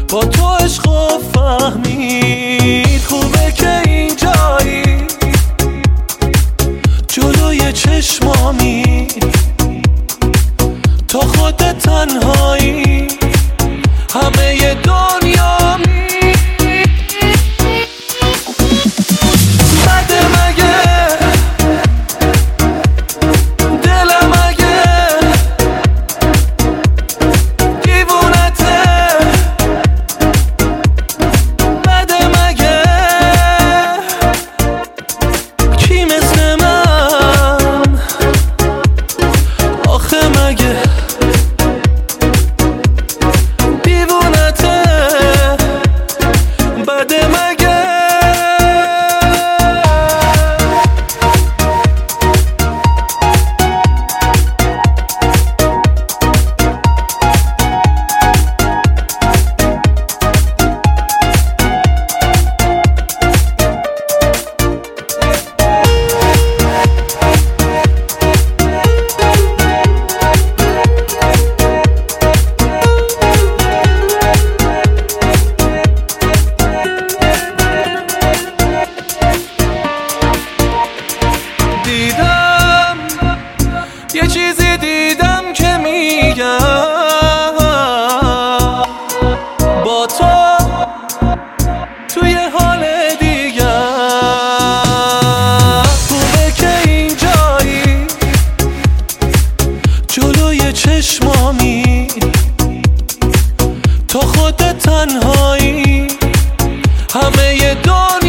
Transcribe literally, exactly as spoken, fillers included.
با تو عشقو فهمید. خوبه که اینجایی جلوی چشمامی، تو خودت تنهایی همه ی دنیامی. بده مگه دلم اگه دیوونته، بده مگه کی مثل من آخه مگه دیوونته، بده مگه. دیدم یه چیزی دیدم که میگم با تو توی حال دیگم. خوبه که اینجایی جلوی چشمامی، تو خودت تنهایی همه ی دنیا